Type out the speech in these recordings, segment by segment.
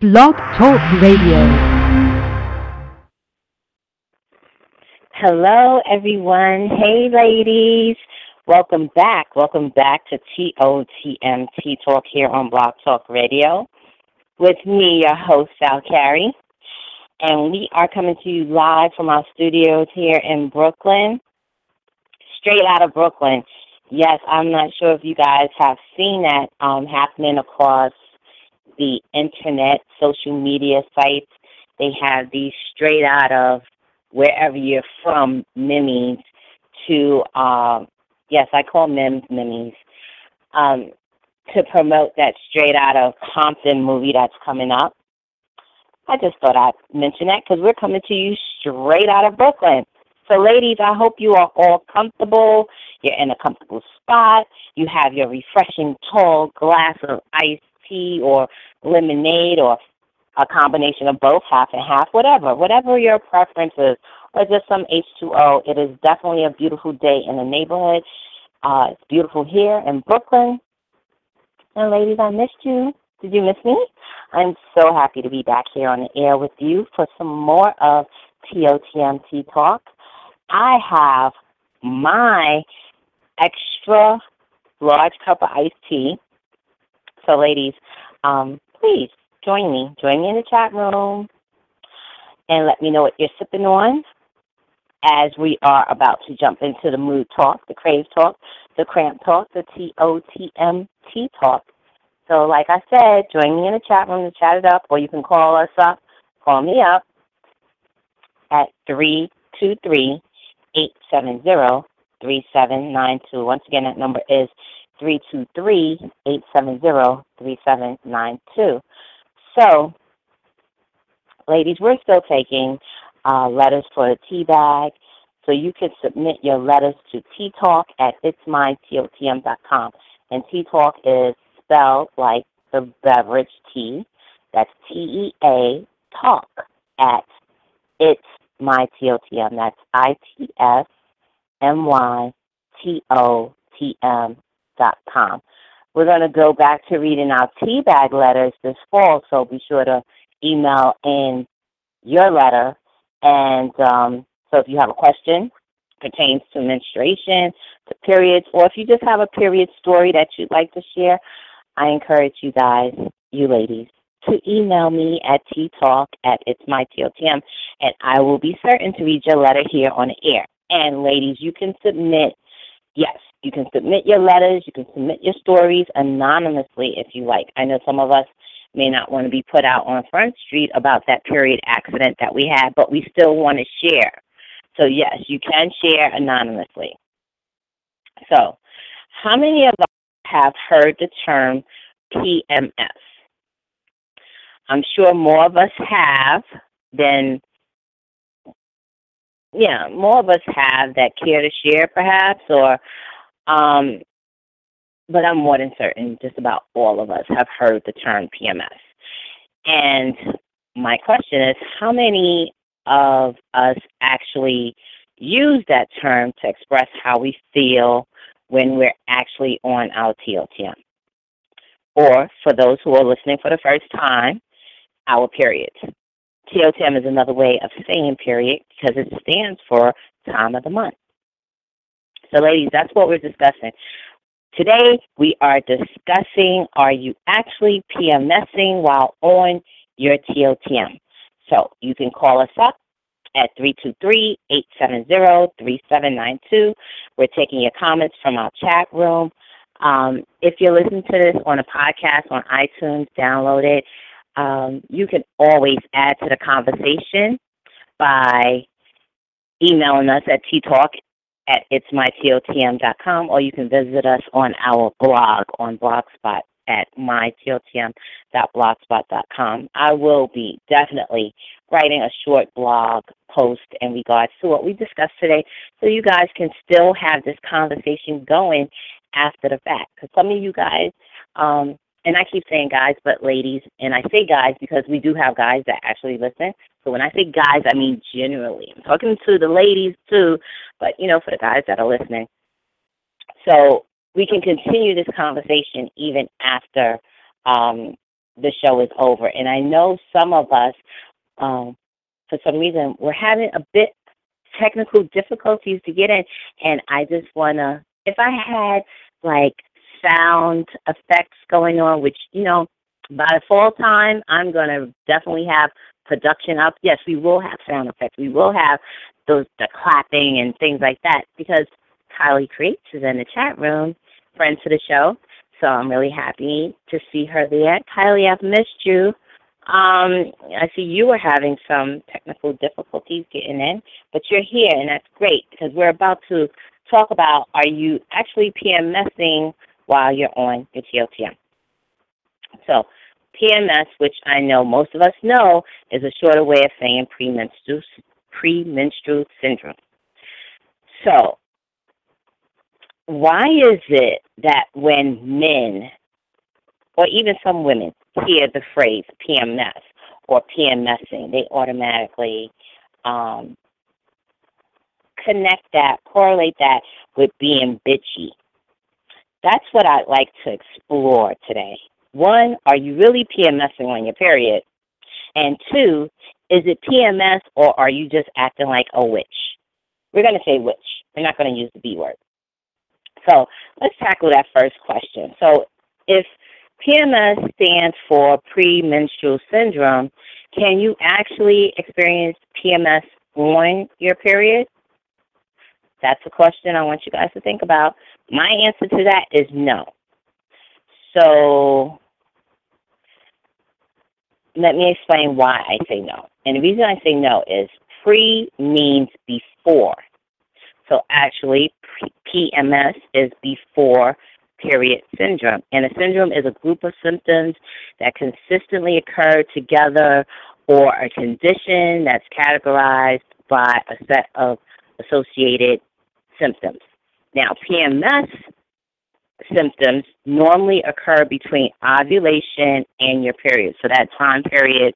Blog Talk Radio. Hello, everyone. Hey, ladies. Welcome back. Welcome back to TOTM Tea Talk here on Blog Talk Radio with me, your host, Sal Carey. And we are coming to you live from our studios here in Brooklyn, straight out of Brooklyn. Yes, I'm not sure if you guys have seen that happening across the internet, social media sites. They have these straight out of wherever you're from memes to, yes, I call memes memes, to promote that straight out of Compton movie that's coming up. I just thought I'd mention that because we're coming to you straight out of Brooklyn. So, ladies, I hope you are all comfortable. You're in a comfortable spot. You have your refreshing tall glass of iced tea or lemonade or a combination of both, half and half, whatever your preference is, or just some H2O. It is definitely a beautiful day in the neighborhood. It's beautiful here in Brooklyn. And, ladies, I missed you. Did you miss me? I'm so happy to be back here on the air with you for some more of TOTM Tea Talk. I have my extra large cup of iced tea. So, ladies, please join me. Join me in the chat room and let me know what you're sipping on as we are about to jump into the mood talk, the crave talk, the cramp talk, the TOTM Tea Talk. So, like I said, join me in the chat room to chat it up, or you can call us up, call me up at 323-870-3792. Once again, that number is 323-870-3792. So, ladies, we're still taking letters for the tea bag. So you can submit your letters to teatalk at itsmytotm.com. And tea talk is spelled like the beverage tea. That's TEA talk at itsmytotm. That's itsmytotm.com. We're going to go back to reading our tea bag letters this fall, so be sure to email in your letter. And so if you have a question pertains to menstruation, to periods, or if you just have a period story that you'd like to share, I encourage you guys, you ladies, to email me at ttalk at itsmytotm, and I will be certain to read your letter here on the air. And ladies, you can submit, yes, you can submit your letters, you can submit your stories anonymously if you like. I know some of us may not want to be put out on Front Street about that period accident that we had, but we still want to share. So, yes, you can share anonymously. So, how many of us have heard the term PMS? I'm sure more of us have than, more of us have that care to share perhaps, or, but I'm more than certain just about all of us have heard the term PMS. And my question is, how many of us actually use that term to express how we feel when we're actually on our TOTM? Or, for those who are listening for the first time, our periods. TOTM is another way of saying period because it stands for time of the month. So, ladies, that's what we're discussing. Today, we are discussing, are you actually PMSing while on your TOTM? So you can call us up at 323-870-3792. We're taking your comments from our chat room. If you're listening to this on a podcast on iTunes, download it. You can always add to the conversation by emailing us at ttalk at itsmytotm.com, or you can visit us on our blog on Blogspot at mytotm.blogspot.com. I will be definitely writing a short blog post in regards to what we discussed today, so you guys can still have this conversation going after the fact. Because some of you guys, and I keep saying guys, but ladies, and I say guys because we do have guys that actually listen. So when I say guys, I mean generally. I'm talking to the ladies too, but, for the guys that are listening. So we can continue this conversation even after the show is over. And I know some of us, for some reason, we're having a bit technical difficulties to get in. And I just want to, if I had like sound effects going on, which, by the fall time, I'm going to definitely have production up. Yes, we will have sound effects. We will have the clapping and things like that because Kylie Creates is in the chat room, friend to the show. So I'm really happy to see her there. Kylie, I've missed you. I see you were having some technical difficulties getting in, but you're here, and that's great because we're about to talk about, are you actually PMSing while you're on your TOTM? So PMS, which I know most of us know, is a shorter way of saying premenstrual syndrome. So why is it that when men, or even some women, hear the phrase PMS or PMSing, they automatically correlate that with being bitchy? That's what I'd like to explore today. One, are you really PMSing on your period? And two, is it PMS or are you just acting like a witch? We're going to say witch. We're not going to use the B word. So let's tackle that first question. So if PMS stands for premenstrual syndrome, can you actually experience PMS on your period? That's a question I want you guys to think about. My answer to that is no. So let me explain why I say no. And the reason I say no is pre means before. So actually, PMS is before period syndrome. And a syndrome is a group of symptoms that consistently occur together or a condition that's categorized by a set of associated symptoms. Now, PMS symptoms normally occur between ovulation and your period. So that time period,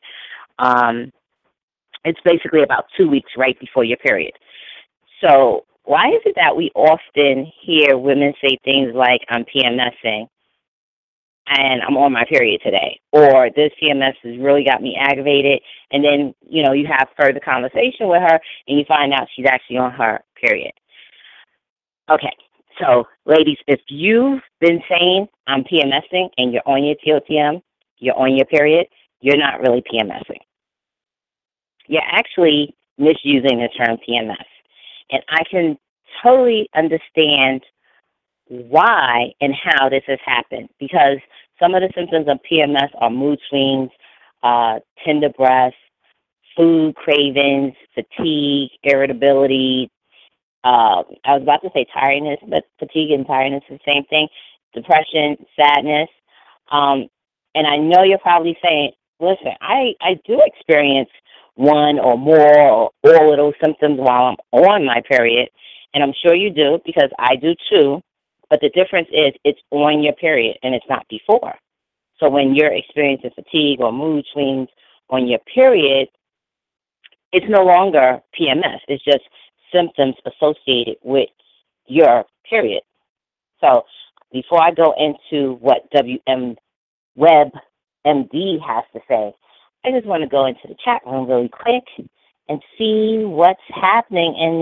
it's basically about 2 weeks right before your period. So why is it that we often hear women say things like, I'm PMSing and I'm on my period today, or this PMS has really got me aggravated, and then, you have further conversation with her and you find out she's actually on her period. Okay, so ladies, if you've been saying I'm PMSing and you're on your TOTM, you're on your period, you're not really PMSing. You're actually misusing the term PMS. And I can totally understand why and how this has happened, because some of the symptoms of PMS are mood swings, tender breasts, food cravings, fatigue, irritability. I was about to say tiredness, but fatigue and tiredness is the same thing. Depression, sadness. And I know you're probably saying, listen, I do experience one or more or all of those symptoms while I'm on my period, and I'm sure you do because I do too, but the difference is it's on your period and it's not before. So when you're experiencing fatigue or mood swings on your period, it's no longer PMS. It's just symptoms associated with your period. So before I go into what WM Web MD has to say, I just want to go into the chat room really quick and see what's happening in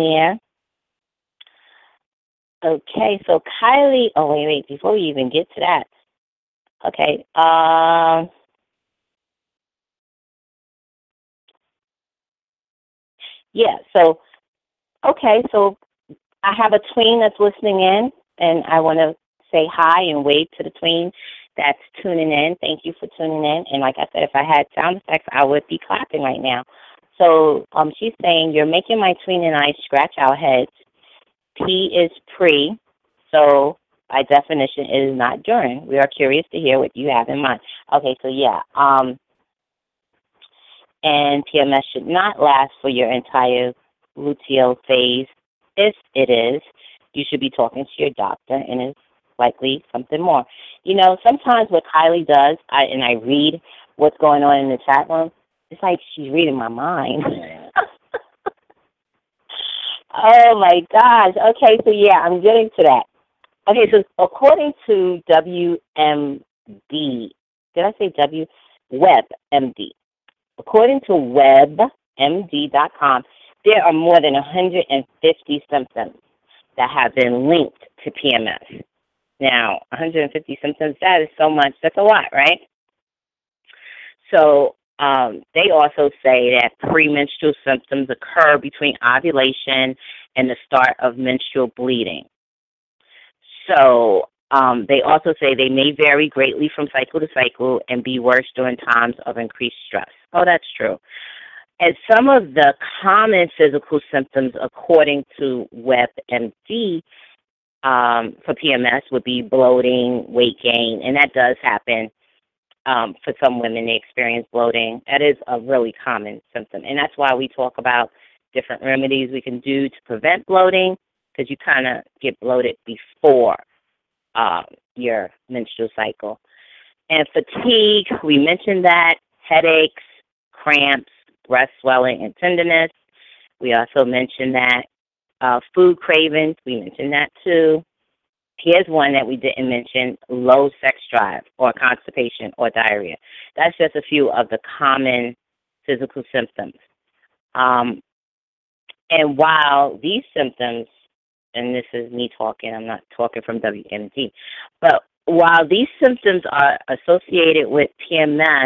there. Okay, so Kylie, wait, before we even get to that. Okay, so I have a tween that's listening in, and I want to say hi and wave to the tween that's tuning in. Thank you for tuning in. And like I said, if I had sound effects, I would be clapping right now. So she's saying, you're making my tween and I scratch our heads. P is pre, so by definition, it is not during. We are curious to hear what you have in mind. Okay, so and PMS should not last for your entire luteal phase. If it is, you should be talking to your doctor, and it's likely something more. Sometimes what Kylie does, I read what's going on in the chat room, it's like she's reading my mind. Oh, my gosh. Okay, so I'm getting to that. Okay, so according to WMD, did I say W? WebMD. According to WebMD.com, there are more than 150 symptoms that have been linked to PMS. Now, 150 symptoms, that is so much. That's a lot, right? So they also say that premenstrual symptoms occur between ovulation and the start of menstrual bleeding. So they also say they may vary greatly from cycle to cycle and be worse during times of increased stress. Oh, that's true. And some of the common physical symptoms, according to WebMD, for PMS would be bloating, weight gain, and that does happen. For some women, they experience bloating. That is a really common symptom, and that's why we talk about different remedies we can do to prevent bloating, because you kind of get bloated before your menstrual cycle. And fatigue, we mentioned that, headaches, cramps, breast swelling, and tenderness. We also mentioned that. Food cravings, we mentioned that too. Here's one that we didn't mention, low sex drive or constipation or diarrhea. That's just a few of the common physical symptoms. And while these symptoms, and this is me talking, I'm not talking from WMD, but while these symptoms are associated with PMS,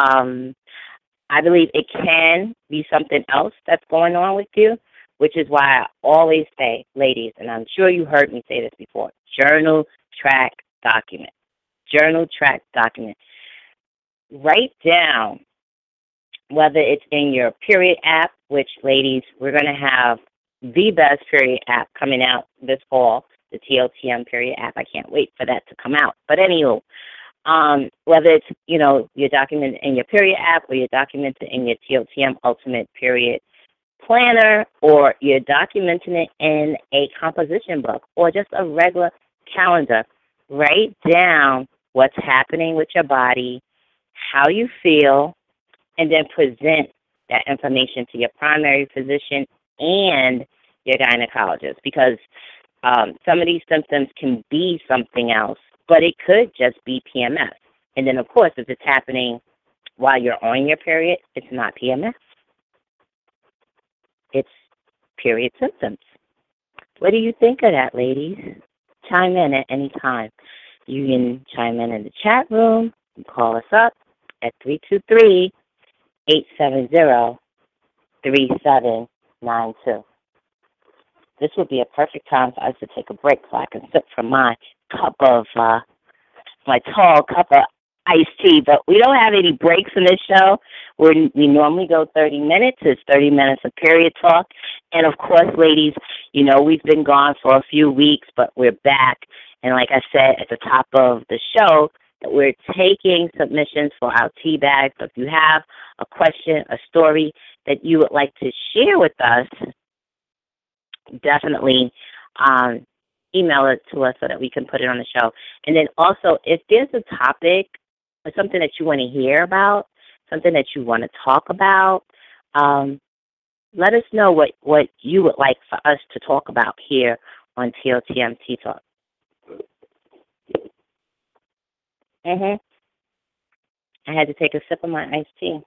I believe it can be something else that's going on with you, which is why I always say, ladies, and I'm sure you heard me say this before, journal, track, document. Journal, track, document. Write down whether it's in your period app, which, ladies, we're going to have the best period app coming out this fall, the TOTM period app. I can't wait for that to come out. But anywho, whether it's, your document in your period app or your document in your TOTM Ultimate Period Planner, or you're documenting it in a composition book or just a regular calendar, write down what's happening with your body, how you feel, and then present that information to your primary physician and your gynecologist, because some of these symptoms can be something else, but it could just be PMS. And then, of course, if it's happening while you're on your period, it's not PMS. It's period symptoms. What do you think of that, ladies? Chime in at any time. You can chime in the chat room and call us up at 323-870-3792. This would be a perfect time for us to take a break so I can sip from my tall cup of iced tea. But we don't have any breaks in this show. We normally go 30 minutes. It's 30 minutes of period talk. And, of course, ladies, we've been gone for a few weeks, but we're back. And like I said at the top of the show, that we're taking submissions for our tea bags. So if you have a question, a story that you would like to share with us, definitely email it to us so that we can put it on the show. And then also, if there's a topic or something that you want to hear about, something that you want to talk about, let us know what you would like for us to talk about here on TOTM Tea Talk. I had to take a sip of my iced tea.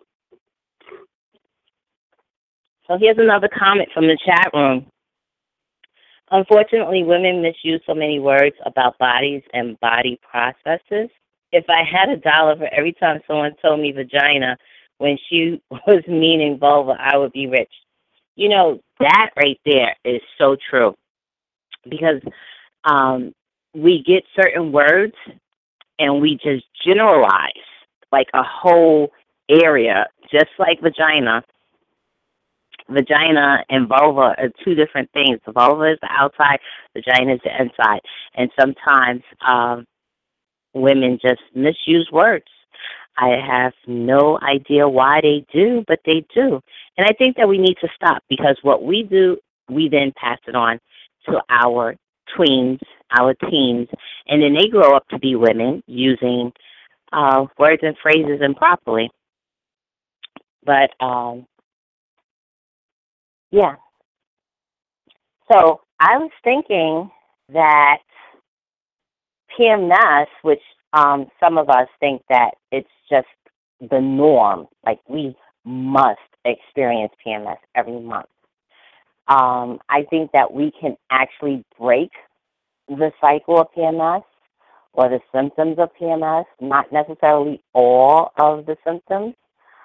So here's another comment from the chat room. Unfortunately, women misuse so many words about bodies and body processes. If I had $1 for every time someone told me vagina when she was meaning vulva, I would be rich. That right there is so true, because we get certain words and we just generalize like a whole area, just like vagina. Vagina and vulva are two different things. The vulva is the outside, vagina is the inside. And sometimes women just misuse words. I have no idea why they do, but they do. And I think that we need to stop, because what we do, we then pass it on to our tweens, our teens, and then they grow up to be women using words and phrases improperly. But, yeah. So I was thinking that PMS, which some of us think that it's just the norm. Like, we must experience PMS every month. I think that we can actually break the cycle of PMS or the symptoms of PMS, not necessarily all of the symptoms,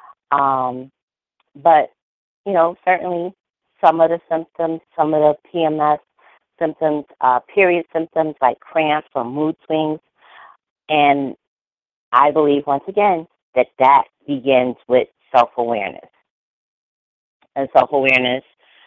but, certainly some of the symptoms, some of the PMS symptoms, period symptoms like cramps or mood swings. And I believe, once again, that begins with self-awareness. And self-awareness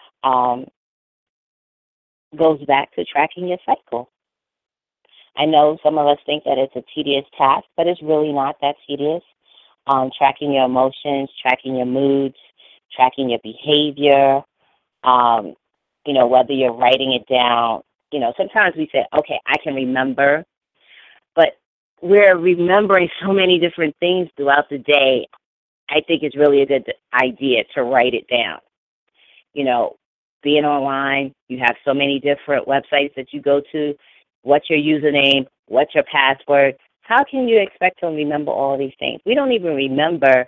goes back to tracking your cycle. I know some of us think that it's a tedious task, but it's really not that tedious. Tracking your emotions, tracking your moods, tracking your behavior, whether you're writing it down. Sometimes we say, okay, I can remember, but we're remembering so many different things throughout the day. I think it's really a good idea to write it down. Being online, you have so many different websites that you go to. What's your username? What's your password? How can you expect to remember all these things? We don't even remember.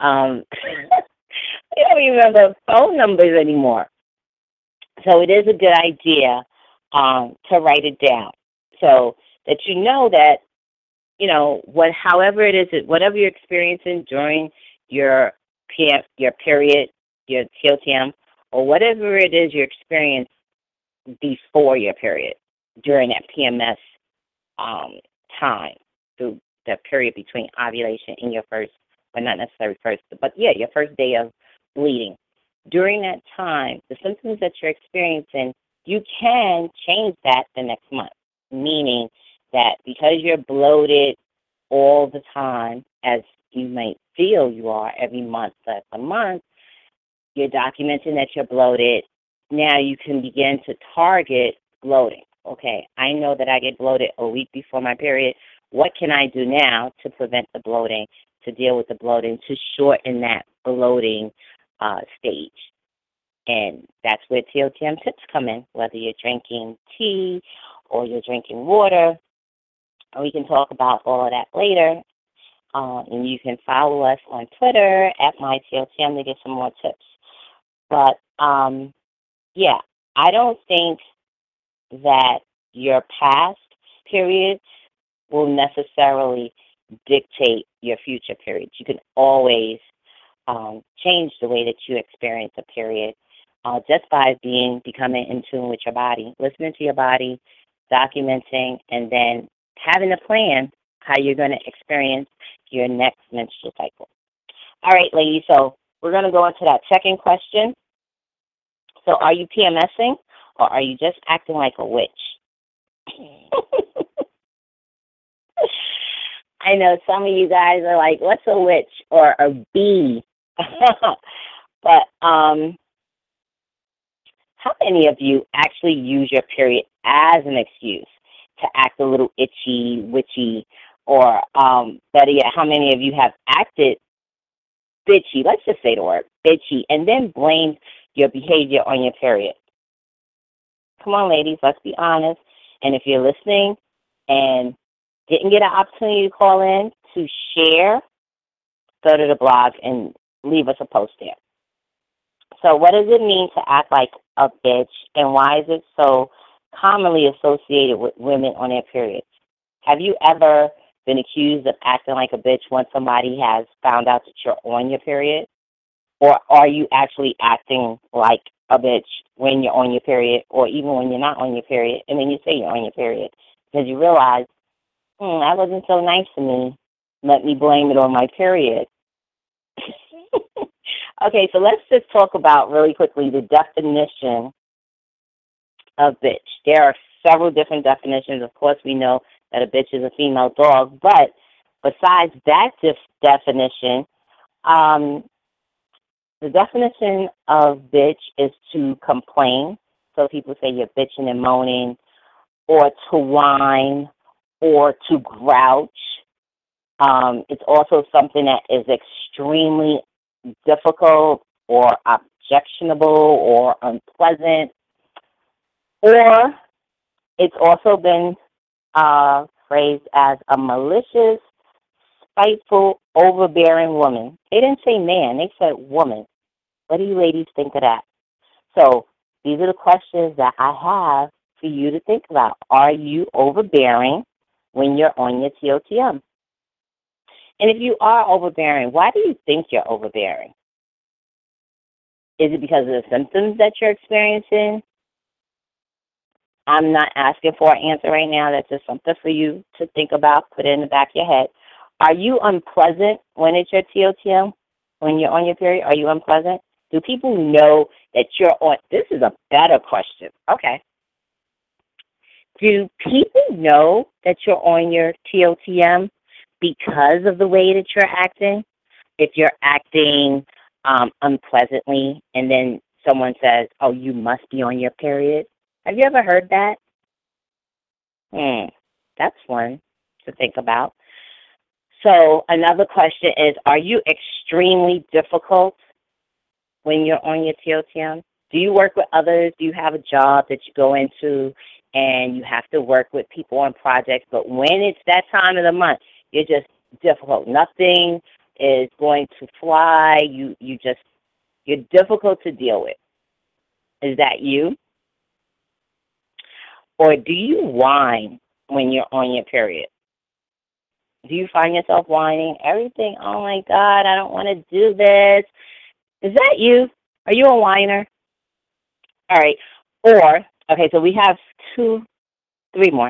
We don't remember phone numbers anymore. So it is a good idea to write it down, so that you know that however it is, whatever you're experiencing during your period, your TOTM, or whatever it is you experience before your period, during that PMS time, through the period between ovulation and your first, well, not necessarily first, but your first day of bleeding. During that time, the symptoms that you're experiencing, you can change that the next month, meaning that because you're bloated all the time, as you might feel you are every month after month, you're documenting that you're bloated. Now you can begin to target bloating. Okay, I know that I get bloated a week before my period. What can I do now to prevent the bloating, to deal with the bloating, to shorten that bloating stage? And that's where TOTM tips come in, whether you're drinking tea or you're drinking water. And we can talk about all of that later. And you can follow us on Twitter at MyTOTM to get some more tips. But, I don't think that your past periods will necessarily dictate your future periods. You can always change the way that you experience a period just by becoming in tune with your body, listening to your body, documenting, and then having a plan how you're going to experience your next menstrual cycle. All right, ladies, so we're going to go into that second question. So are you PMSing, or are you just acting like a witch? I know some of you guys are like, what's a witch or a bee? But how many of you actually use your period as an excuse to act a little itchy, witchy, or better yet, how many of you have acted bitchy, let's just say the word, bitchy, and then blamed your behavior on your period? Come on, ladies, let's be honest. And if you're listening and didn't get an opportunity to call in to share, go to the blog and leave us a post there. So what does it mean to act like a bitch, and why is it so commonly associated with women on their periods? Have you ever been accused of acting like a bitch when somebody has found out that you're on your period? Or are you actually acting like a bitch when you're on your period, or even when you're not on your period, and then you say you're on your period because you realize, that wasn't so nice to me. Let me blame it on my period. Okay, so let's just talk about really quickly the definition of bitch. There are several different definitions. Of course, we know that a bitch is a female dog, but besides that definition, the definition of bitch is to complain. So people say you're bitching and moaning, or to whine, or to grouch. It's also something that is extremely difficult or objectionable or unpleasant. Or it's also been phrased as a malicious, spiteful, overbearing woman. They didn't say man, they said woman. What do you ladies think of that? So these are the questions that I have for you to think about. Are you overbearing when you're on your TOTM? And if you are overbearing, why do you think you're overbearing? Is it because of the symptoms that you're experiencing? I'm not asking for an answer right now. That's just something for you to think about, put it in the back of your head. Are you unpleasant when it's your TOTM? When you're on your period, are you unpleasant? Do people know that you're on? This is a better question. Okay. Do people know that you're on your TOTM because of the way that you're acting? If you're acting unpleasantly and then someone says, oh, you must be on your period. Have you ever heard that? That's one to think about. So another question is, are you extremely difficult when you're on your TOTM? Do you work with others? Do you have a job that you go into and you have to work with people on projects? But when it's that time of the month, you're just difficult. Nothing is going to fly. You're difficult to deal with. Is that you? Or do you whine when you're on your period? Do you find yourself whining? Everything, oh my God, I don't want to do this. Is that you? Are you a whiner? All right. Or, okay, so we have three more.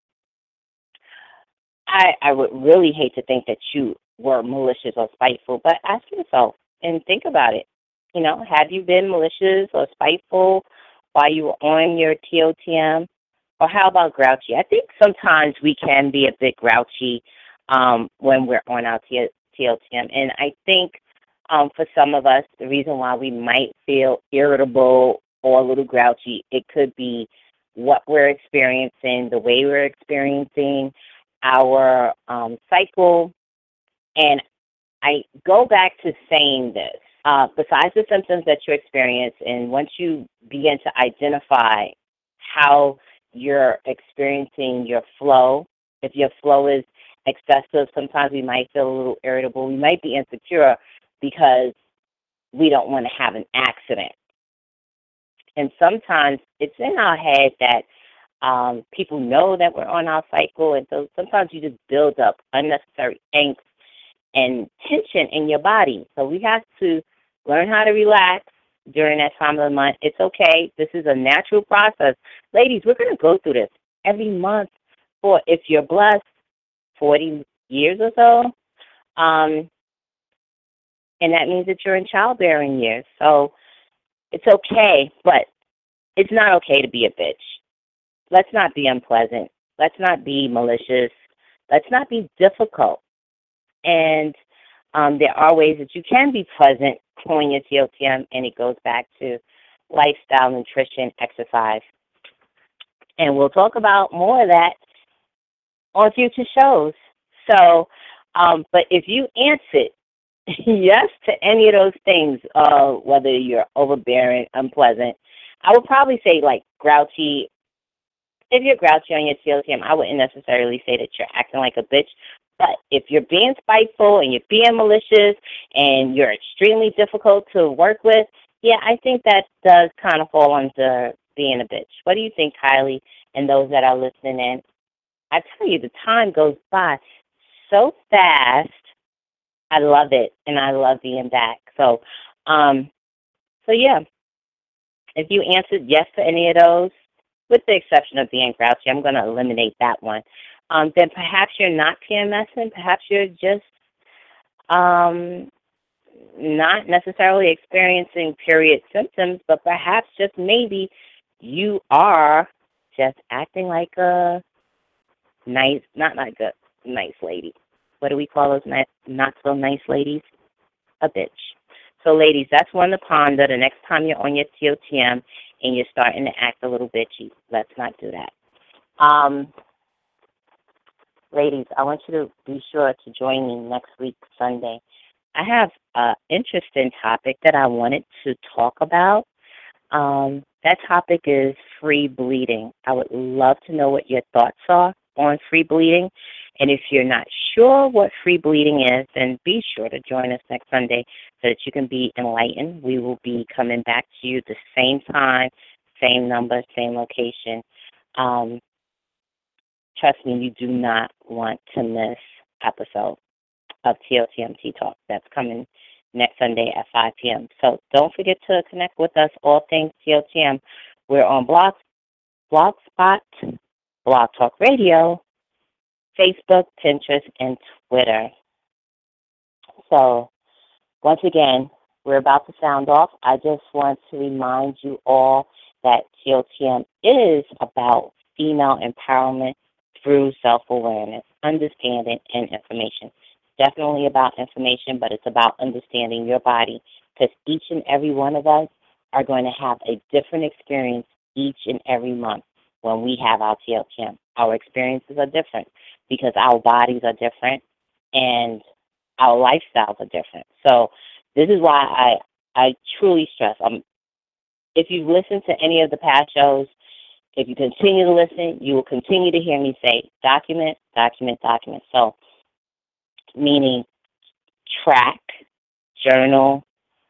I would really hate to think that you were malicious or spiteful, but ask yourself and think about it. You know, have you been malicious or spiteful while you were on your TOTM? Or how about grouchy? I think sometimes we can be a bit grouchy when we're on our TOTM. And I think for some of us, the reason why we might feel irritable or a little grouchy, it could be what we're experiencing, the way we're experiencing our cycle. And I go back to saying this. Besides the symptoms that you experience, and once you begin to identify how you're experiencing your flow, if your flow is excessive, sometimes we might feel a little irritable. We might be insecure because we don't want to have an accident. And sometimes it's in our head that people know that we're on our cycle, and so sometimes you just build up unnecessary angst and tension in your body. So we have to learn how to relax during that time of the month. It's okay. This is a natural process. Ladies, we're going to go through this every month for, if you're blessed, 40 years or so. And that means that you're in childbearing years. So it's okay, but it's not okay to be a bitch. Let's not be unpleasant. Let's not be malicious. Let's not be difficult. And there are ways that you can be pleasant on your TOTM, and it goes back to lifestyle, nutrition, exercise. And we'll talk about more of that on future shows. So, but if you answered yes to any of those things, whether you're overbearing, unpleasant, I would probably say like grouchy. If you're grouchy on your TOTM, I wouldn't necessarily say that you're acting like a bitch. But if you're being spiteful and you're being malicious and you're extremely difficult to work with, yeah, I think that does kind of fall under being a bitch. What do you think, Kylie, and those that are listening in? I tell you, the time goes by so fast. I love it, and I love being back. So yeah, if you answered yes to any of those, with the exception of being grouchy, I'm going to eliminate that one. Then perhaps you're not PMSing. Perhaps you're just not necessarily experiencing period symptoms, but perhaps just maybe you are just acting like a nice, not like a nice lady. What do we call those not so nice ladies? A bitch. So ladies, that's one to ponder the next time you're on your TOTM and you're starting to act a little bitchy. Let's not do that. Ladies, I want you to be sure to join me next week, Sunday. I have an interesting topic that I wanted to talk about. That topic is free bleeding. I would love to know what your thoughts are on free bleeding. And if you're not sure what free bleeding is, then be sure to join us next Sunday so that you can be enlightened. We will be coming back to you the same time, same number, same location. Um, Trust me, you do not want to miss episode of TOTMT Talk. That's coming next Sunday at 5 p.m. So don't forget to connect with us, all things TOTM. We're on Blogspot, Blog Talk Radio, Facebook, Pinterest, and Twitter. So once again, we're about to sound off. I just want to remind you all that TOTM is about female empowerment through self-awareness, understanding, and information. Definitely about information, but it's about understanding your body, because each and every one of us are going to have a different experience each and every month when we have our TOTM. Our experiences are different because our bodies are different and our lifestyles are different. So this is why I truly stress, if you've listened to any of the past shows, if you continue to listen, you will continue to hear me say document, document, document. So meaning track, journal,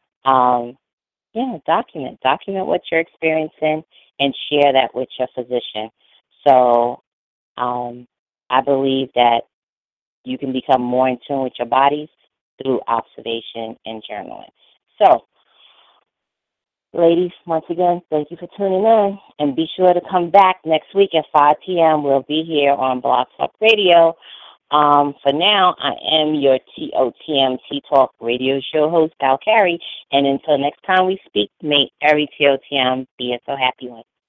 document what you're experiencing and share that with your physician. So I believe that you can become more in tune with your bodies through observation and journaling. So, ladies, once again, thank you for tuning in. And be sure to come back next week at 5 p.m. We'll be here on Blog Talk Radio. For now, I am your TOTM Talk radio show host, Val Carey. And until next time we speak, may every TOTM be a so happy one.